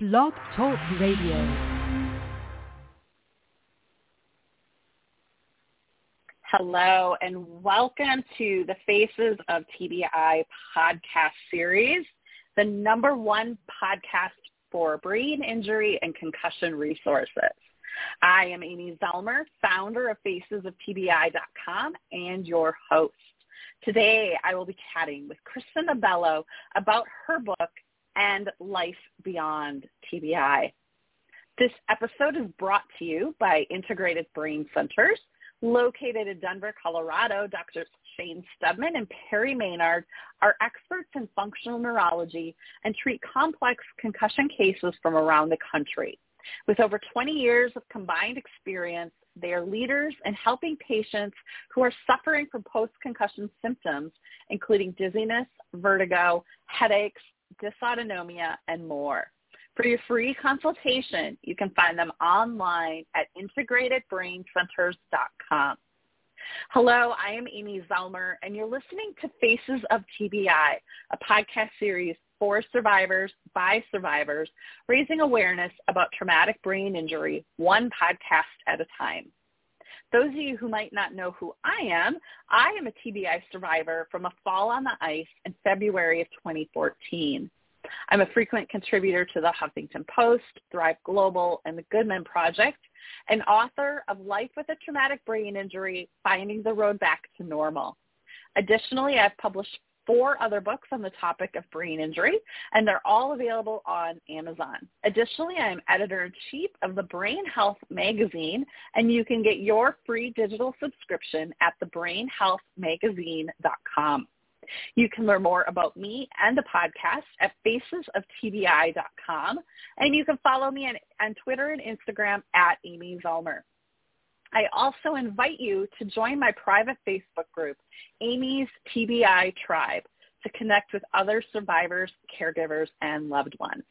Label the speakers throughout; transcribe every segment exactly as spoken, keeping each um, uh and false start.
Speaker 1: Blog Talk Radio.
Speaker 2: Hello and welcome to the Faces of T B I podcast series, the number one podcast for brain injury and concussion resources. I am Amy Zellmer, founder of faces of T B I dot com and your host. Today I will be chatting with Kristen Abello about her book, And Life Beyond T B I. This episode is brought to you by Integrated Brain Centers, located in Denver, Colorado. Doctors Shane Stubman and Perry Maynard are experts in functional neurology and treat complex concussion cases from around the country. With over twenty years of combined experience, they are leaders in helping patients who are suffering from post-concussion symptoms, including dizziness, vertigo, headaches, dysautonomia, and more. For your free consultation, you can find them online at integrated brain centers dot com. Hello, I am Amy Zellmer, and you're listening to Faces of T B I, a podcast series for survivors by survivors, raising awareness about traumatic brain injury, one podcast at a time. Those of you who might not know who I am, I am a T B I survivor from a fall on the ice in February of twenty fourteen. I'm a frequent contributor to the Huffington Post, Thrive Global, and the Goodman Project, and author of Life with a Traumatic Brain Injury, Finding the Road Back to Normal. Additionally, I've published four other books on the topic of brain injury, and they're all available on Amazon. Additionally, I'm editor-in-chief of the Brain Health magazine, and you can get your free digital subscription at the brain health magazine dot com. You can learn more about me and the podcast at faces of T B I dot com, and you can follow me on, on Twitter and Instagram at Amy Zellmer. I also invite you to join my private Facebook group, Amy's T B I Tribe, to connect with other survivors, caregivers, and loved ones.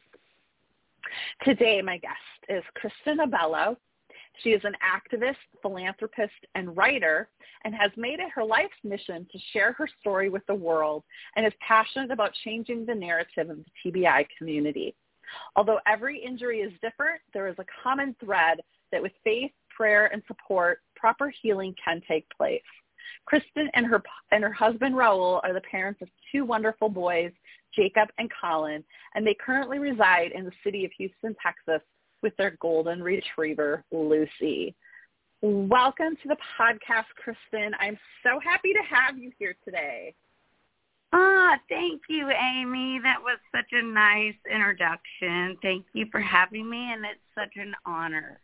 Speaker 2: Today, my guest is Kristen Abello. She is an activist, philanthropist, and writer, and has made it her life's mission to share her story with the world, and is passionate about changing the narrative of the T B I community. Although every injury is different, there is a common thread that with faith, prayer, and support, proper healing can take place. Kristen and her and her husband Raul are the parents of two wonderful boys, Jacob and Colin, and they currently reside in the city of Houston, Texas, with their golden retriever, Lucy. Welcome to the podcast, Kristen. I'm so happy to have you here today.
Speaker 3: Ah, thank you, Amy. That was such a nice introduction. Thank you for having me, and it's such an honor.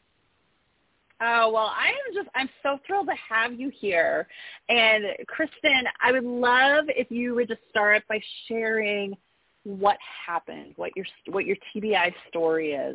Speaker 2: Oh, well, I am just, I'm so thrilled to have you here. And Kristen, I would love if you would just start by sharing what happened, what your, what your T B I story is.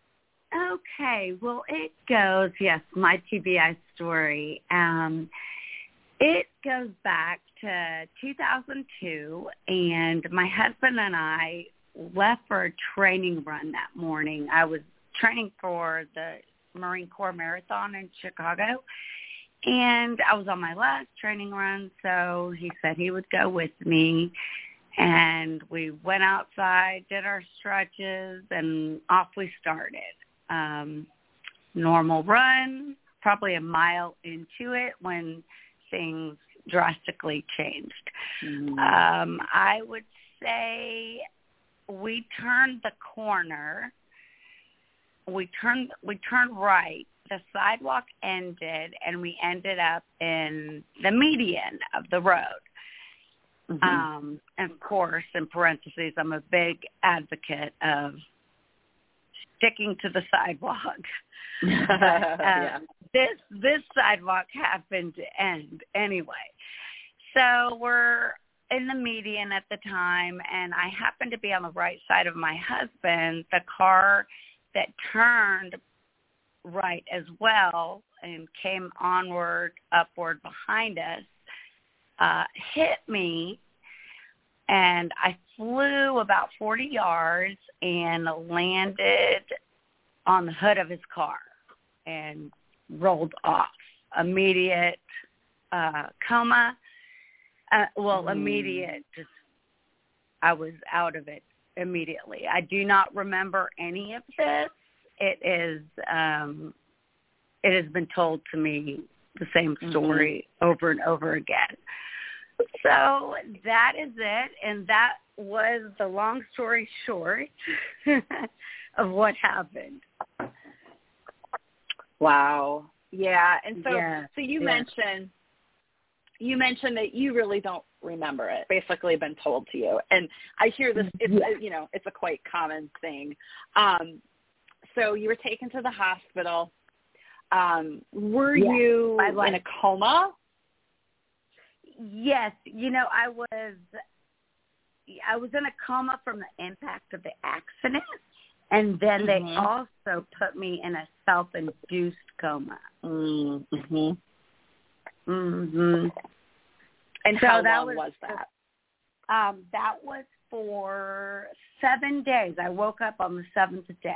Speaker 3: Okay, well, it goes, yes, my T B I story. Um, it goes back to two thousand two, and my husband and I left for a training run that morning. I was training for the Marine Corps Marathon in Chicago, and I was on my last training run, so he said he would go with me. And we went outside, did our stretches, and off we started. Um, normal run, probably a mile into it when things drastically changed. Mm-hmm. Um, I would say we turned the corner. We turned we turned right. The sidewalk ended, and we ended up in the median of the road. Mm-hmm. Um, and of course, in parentheses, I'm a big advocate of sticking to the sidewalk. but, uh, yeah. This this sidewalk happened to end anyway. So we're in the median at the time, and I happened to be on the right side of my husband. The car that turned right as well and came onward, upward behind us, uh, hit me, and I flew about forty yards and landed on the hood of his car and rolled off. Immediate uh, coma, uh, well, mm. immediate, just I was out of it immediately. I do not remember any of this. It is, um, it has been told to me the same story mm-hmm. over and over again. So that is it, and that was the long story short of what happened.
Speaker 2: Wow. Yeah, and so
Speaker 3: yeah.
Speaker 2: so you
Speaker 3: yeah.
Speaker 2: mentioned you mentioned that you really don't remember it. Basically, been told to you, and I hear this. It's
Speaker 3: yeah.
Speaker 2: you know it's a quite common thing. Um, so you were taken to the hospital. Um, were
Speaker 3: yeah.
Speaker 2: you in a coma?
Speaker 3: Yes, you know, I was I was in a coma from the impact of the accident, and then mm-hmm. they also put me in a self-induced coma.
Speaker 2: Mm-hmm.
Speaker 3: Mm-hmm.
Speaker 2: And
Speaker 3: so
Speaker 2: how
Speaker 3: that
Speaker 2: long
Speaker 3: was,
Speaker 2: was that?
Speaker 3: Um, that was for seven days. I woke up on the seventh day.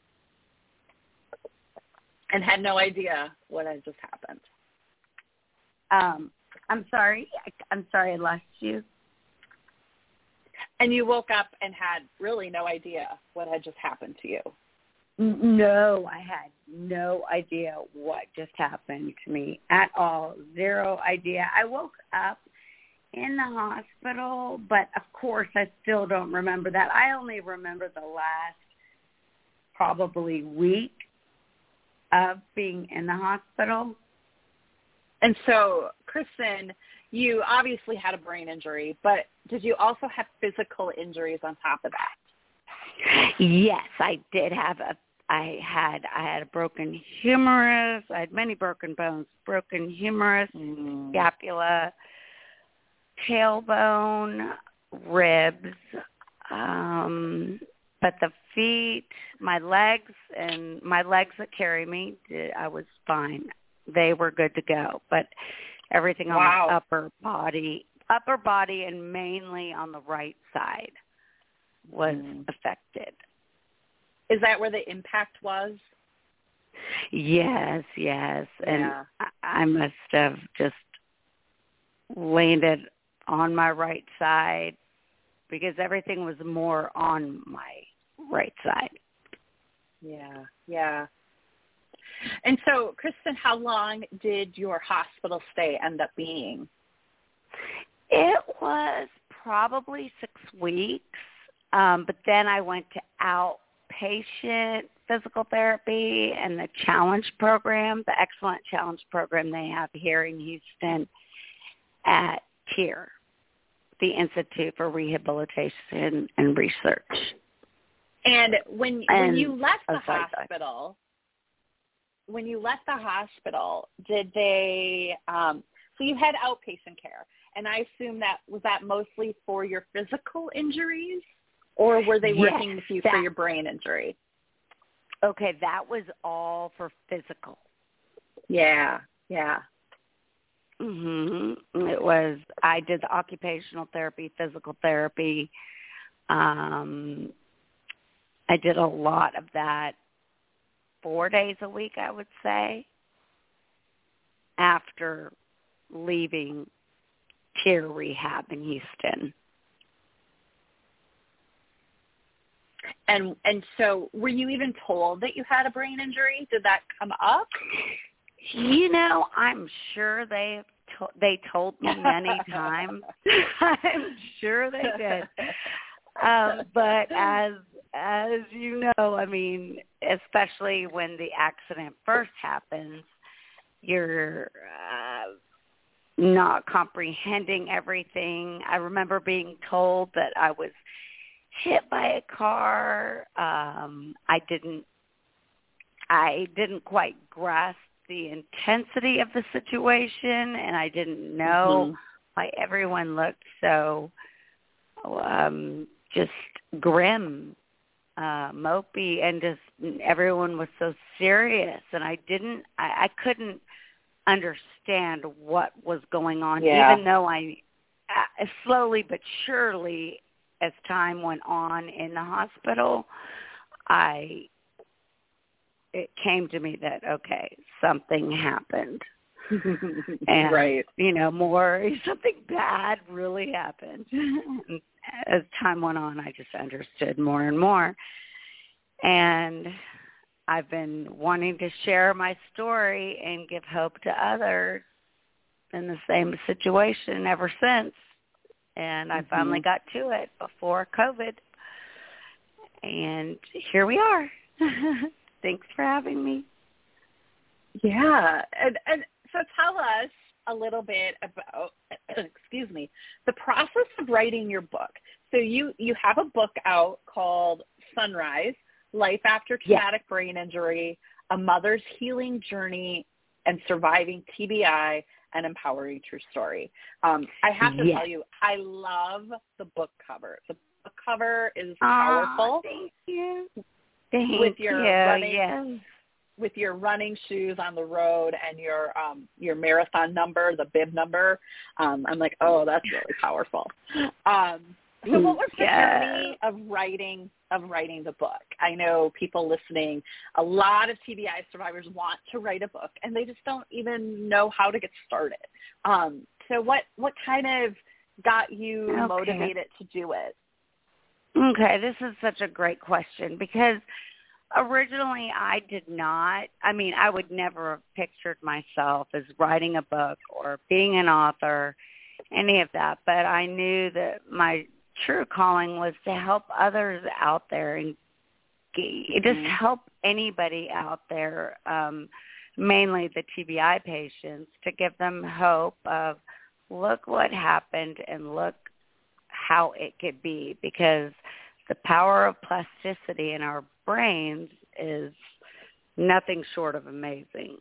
Speaker 2: And had no idea what had just happened.
Speaker 3: Um, I'm sorry. I'm sorry I lost you.
Speaker 2: And you woke up and had really no idea what had just happened to you.
Speaker 3: No, I had no idea what just happened to me at all. Zero idea. I woke up in the hospital, but of course I still don't remember that. I only remember the last probably week of being in the hospital.
Speaker 2: And so, Kristen, you obviously had a brain injury, but did you also have physical injuries on top of that?
Speaker 3: Yes, I did have a. I had I had a broken humerus. I had many broken bones. Broken humerus, mm. scapula, tailbone, ribs. Um, but the feet, my legs, and my legs that carry me, I was fine. They were good to go. But everything on
Speaker 2: wow.
Speaker 3: my upper body, upper body, and mainly on the right side was mm. affected.
Speaker 2: Is that where the impact was?
Speaker 3: Yes, yes. And
Speaker 2: yeah.
Speaker 3: I, I must have just landed on my right side because everything was more on my right side.
Speaker 2: Yeah, yeah. And so, Kristen, how long did your hospital stay end up being?
Speaker 3: It was probably six weeks, um, but then I went to outpatient physical therapy and the Challenge program, the excellent Challenge program they have here in Houston at T I R, the Institute for Rehabilitation and Research.
Speaker 2: And when
Speaker 3: and,
Speaker 2: when you left the
Speaker 3: oh, sorry,
Speaker 2: hospital,
Speaker 3: sorry.
Speaker 2: when you left the hospital, did they? Um, so you had outpatient care, and I assume that was that mostly for your physical injuries, or were they working
Speaker 3: yes,
Speaker 2: with you
Speaker 3: that,
Speaker 2: for your brain injury?
Speaker 3: Okay, that was all for physical.
Speaker 2: Yeah, yeah.
Speaker 3: Mhm. It was. I did the occupational therapy, physical therapy. Um, I did a lot of that. Four days a week, I would say, after leaving T I R rehab in Houston.
Speaker 2: And and so were you even told that you had a brain injury? Did that come up?
Speaker 3: You know, I'm sure they to- they told me many times. I'm sure they did. Um, but as as you know, I mean, especially when the accident first happens, you're uh, not comprehending everything. I remember being told that I was hit by a car. Um, I didn't. I didn't quite grasp the intensity of the situation, and I didn't know mm-hmm. why everyone looked so um, just grim, uh, mopey, and just everyone was so serious. And I didn't. I, I couldn't understand what was going on,
Speaker 2: yeah.
Speaker 3: even though I uh, slowly but surely, as time went on in the hospital, I it came to me that, okay, something happened. and,
Speaker 2: right.
Speaker 3: you know, more, something bad really happened. and, as time went on, I just understood more and more. And I've been wanting to share my story and give hope to others in the same situation ever since. And I mm-hmm. finally got to it before COVID. And here we are. Thanks for having me.
Speaker 2: Yeah. And, and so tell us a little bit about, excuse me, the process of writing your book. So you, you have a book out called Sunrise, Life After Traumatic yes. Brain Injury, A Mother's Healing Journey and Surviving T B I, an Empowering True Story. Um, I have to yes. tell you, I love the book cover. The book cover is powerful.
Speaker 3: Oh, thank you. Thank
Speaker 2: with your
Speaker 3: you.
Speaker 2: Running,
Speaker 3: yes.
Speaker 2: with your running shoes on the road and your um, your marathon number, the bib number. Um, I'm like, oh, that's really powerful. Um, so what was the
Speaker 3: yes.
Speaker 2: journey of writing of writing the book? I know people listening, a lot of T B I survivors want to write a book, and they just don't even know how to get started. Um, so what, what kind of got you
Speaker 3: okay.
Speaker 2: motivated to do it?
Speaker 3: Okay, this is such a great question because originally I did not, I mean, I would never have pictured myself as writing a book or being an author, any of that, but I knew that my true calling was to help others out there and just mm-hmm. help anybody out there, um, mainly the T B I patients, to give them hope of look what happened and look how it could be, because the power of plasticity in our brains is nothing short of amazing.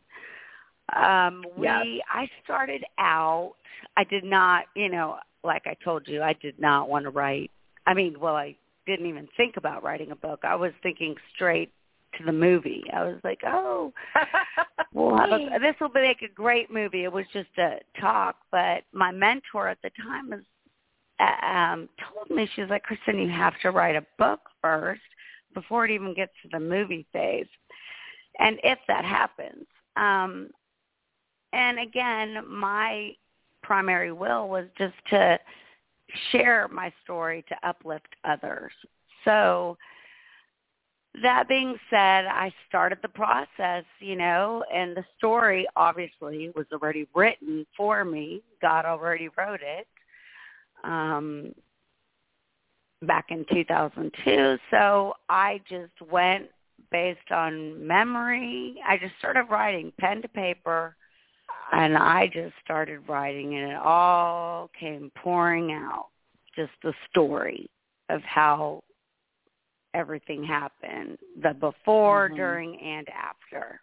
Speaker 3: Um, we, yes. I started out, I did not, you know, like I told you, I did not want to write. I mean, well, I didn't even think about writing a book. I was thinking straight to the movie. I was like, oh, we'll have a, this will make a great movie. It was just a talk. But my mentor at the time was, um, told me, she was like, Kristen, you have to write a book first before it even gets to the movie phase. And if that happens, um, and again, my primary will was just to share my story to uplift others. So that being said, I started the process, you know, and the story obviously was already written for me. God already wrote it um, back in two thousand two. So I just went based on memory. I just started writing pen to paper. And I just started writing, and it all came pouring out, just the story of how everything happened, the before, mm-hmm. during, and after.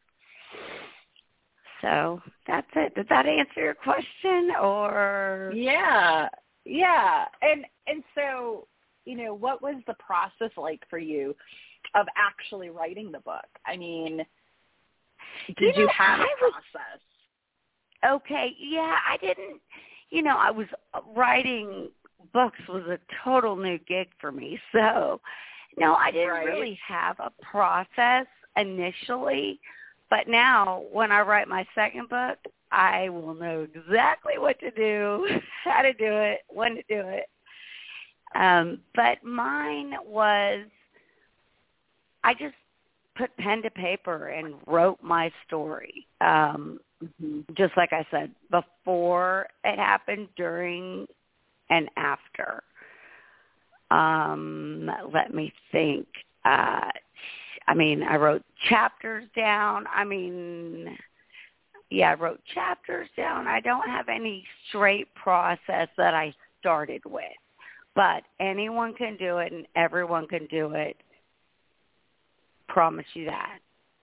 Speaker 3: So that's it. Did that answer your question? Or
Speaker 2: Yeah, yeah. And and so, you know, what was the process like for you of actually writing the book? I mean, did you, know, you have I a process? Was-
Speaker 3: Okay, yeah, I didn't, you know, I was writing books was a total new gig for me. So, no, I didn't right. really have a process initially. But now when I write my second book, I will know exactly what to do, how to do it, when to do it. Um, but mine was, I just put pen to paper and wrote my story. Um Mm-hmm. Just like I said, before it happened, during, and after. Um, let me think. Uh, I mean, I wrote chapters down. I mean, yeah, I wrote chapters down. I don't have any straight process that I started with, but anyone can do it and everyone can do it. Promise you that.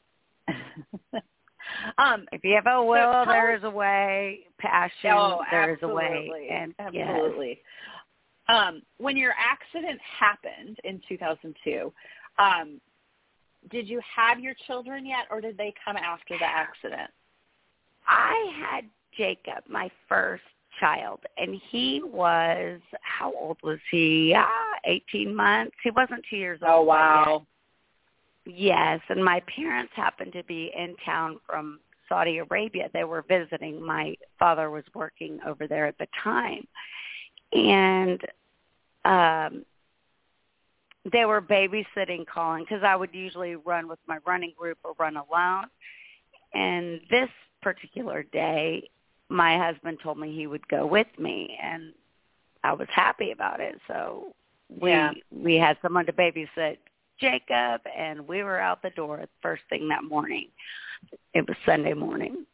Speaker 3: Um, if you have a will, so there is a way. Passion,
Speaker 2: oh,
Speaker 3: there is a way. And
Speaker 2: absolutely. Yes. Um, when your accident happened in two thousand two, um, did you have your children yet, or did they come after the accident?
Speaker 3: I had Jacob, my first child, and he was, how old was he? Ah, eighteen months. He wasn't two years old.
Speaker 2: Oh, wow.
Speaker 3: Yes, and my parents happened to be in town from Saudi Arabia. They were visiting. My father was working over there at the time. And um, they were babysitting calling because I would usually run with my running group or run alone. And this particular day, my husband told me he would go with me, and I was happy about it. So we
Speaker 2: yeah.
Speaker 3: we had someone to babysit Jacob, and we were out the door first thing that morning. It was Sunday morning.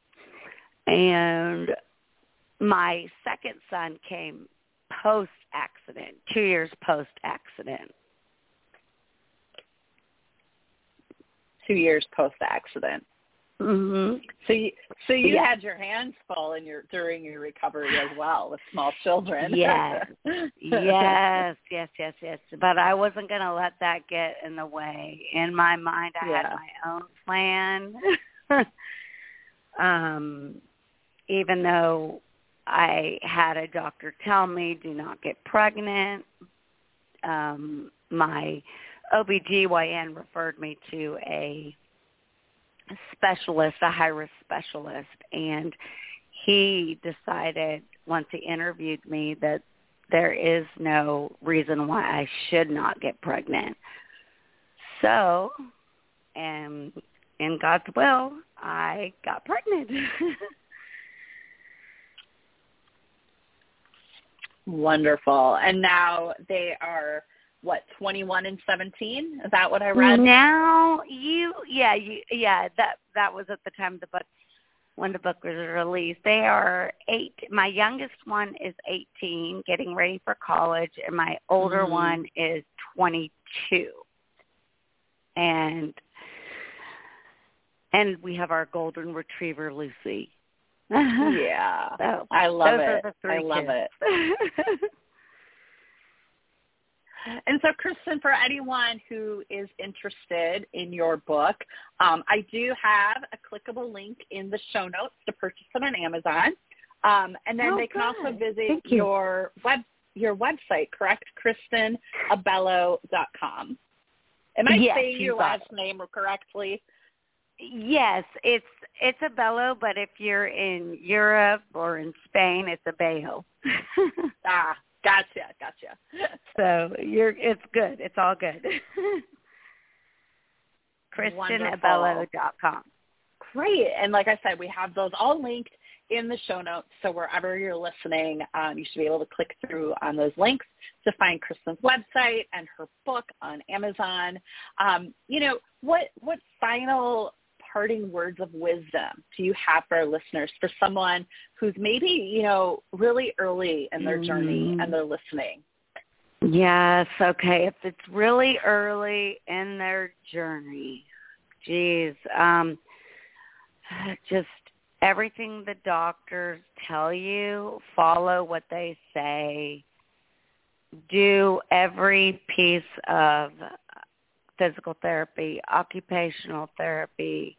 Speaker 3: And my second son came post-accident, two years post-accident.
Speaker 2: Two years post-accident.
Speaker 3: Mm-hmm.
Speaker 2: So you, so you
Speaker 3: yeah.
Speaker 2: had your hands full in your during your recovery as well with small children.
Speaker 3: Yes, yes, yes, yes, yes. But I wasn't going to let that get in the way. In my mind, I
Speaker 2: yeah.
Speaker 3: had my own plan. um, even though I had a doctor tell me, do not get pregnant, um, my O B G Y N referred me to a specialist, a high-risk specialist, and he decided once he interviewed me that there is no reason why I should not get pregnant. So, and in God's will, I got pregnant.
Speaker 2: Wonderful. And now they are, what, twenty-one and seventeen? Is that what I read?
Speaker 3: Now you, yeah, you, yeah, that that was at the time of the book, when the book was released. They are eight. My youngest one is eighteen, getting ready for college, and my older
Speaker 2: mm-hmm.
Speaker 3: one is twenty-two. And and we have our golden retriever, Lucy.
Speaker 2: Yeah,
Speaker 3: so,
Speaker 2: I love
Speaker 3: those
Speaker 2: it.
Speaker 3: Are the three
Speaker 2: I love
Speaker 3: kids.
Speaker 2: it. And so, Kristen, for anyone who is interested in your book, um, I do have a clickable link in the show notes to purchase it on Amazon. Um, and then
Speaker 3: oh,
Speaker 2: they can
Speaker 3: good.
Speaker 2: also visit
Speaker 3: Thank you.
Speaker 2: your web your website, correct? Kristen Abello dot com. Am I
Speaker 3: yes,
Speaker 2: saying your last
Speaker 3: it.
Speaker 2: name correctly?
Speaker 3: Yes, it's it's Abello, but if you're in Europe or in Spain, it's Abello.
Speaker 2: ah, gotcha, gotcha.
Speaker 3: So you're it's good. It's all good. Kristen Abello dot com.
Speaker 2: Great. And like I said, we have those all linked in the show notes. So wherever you're listening, um, you should be able to click through on those links to find Kristen's website and her book on Amazon. Um, you know, what what final parting words of wisdom do you have for our listeners, for someone who's maybe, you know, really early in their journey
Speaker 3: mm.
Speaker 2: and they're listening?
Speaker 3: Yes, okay. If it's really early in their journey, geez, um, just everything the doctors tell you, follow what they say, do every piece of physical therapy, occupational therapy.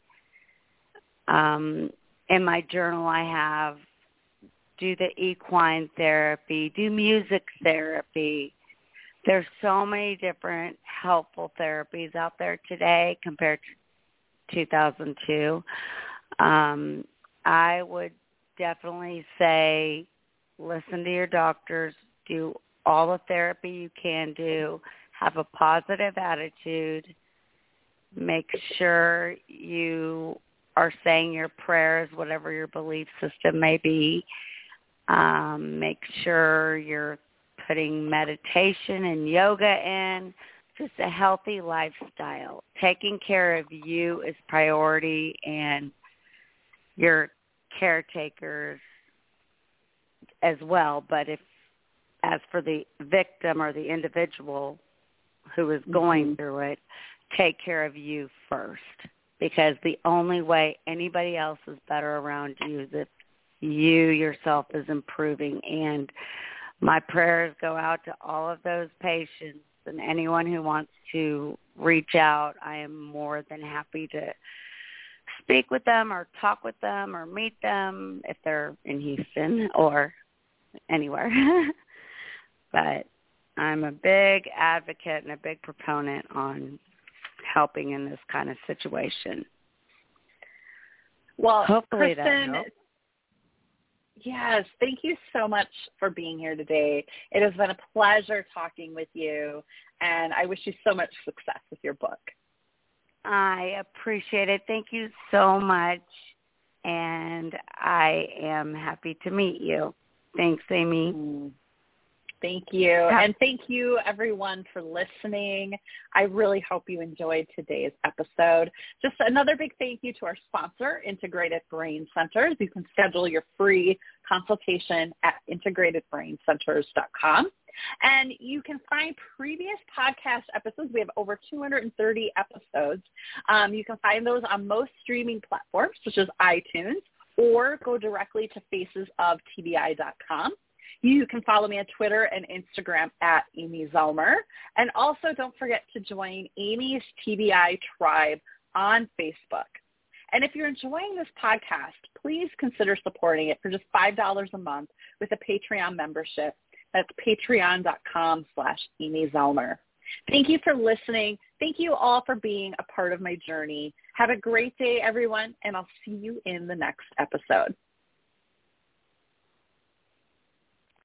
Speaker 3: Um, in my journal I have do the equine therapy, do music therapy. There's so many different helpful therapies out there today compared to two thousand two. Um, I would definitely say listen to your doctors, do all the therapy you can do, have a positive attitude, make sure you are saying your prayers, whatever your belief system may be. Um, make sure you're putting meditation and yoga in, just a healthy lifestyle. Taking care of you is priority, and your caretakers as well. But if, as for the victim or the individual who is going mm-hmm. through it, take care of you first, because the only way anybody else is better around you is if you yourself is improving. And my prayers go out to all of those patients and anyone who wants to reach out. I am more than happy to speak with them or talk with them or meet them if they're in Houston or anywhere. But I'm a big advocate and a big proponent on helping in this kind of situation.
Speaker 2: Well,
Speaker 3: hopefully
Speaker 2: Kristen,
Speaker 3: that helps.
Speaker 2: Yes, thank you so much for being here today. It has been a pleasure talking with you, and I wish you so much success with your book.
Speaker 3: I appreciate it. Thank you so much, and I am happy to meet you. Thanks, Amy.
Speaker 2: Mm. Thank you. And thank you, everyone, for listening. I really hope you enjoyed today's episode. Just another big thank you to our sponsor, Integrated Brain Centers. You can schedule your free consultation at integrated brain centers dot com. And you can find previous podcast episodes. We have over two hundred thirty episodes. Um, you can find those on most streaming platforms, such as iTunes, or go directly to faces of T B I dot com. You can follow me on Twitter and Instagram at Amy Zellmer. And also don't forget to join Amy's T B I Tribe on Facebook. And if you're enjoying this podcast, please consider supporting it for just five dollars a month with a Patreon membership. That's patreon.com slash Amy Zellmer. Thank you for listening. Thank you all for being a part of my journey. Have a great day, everyone, and I'll see you in the next episode.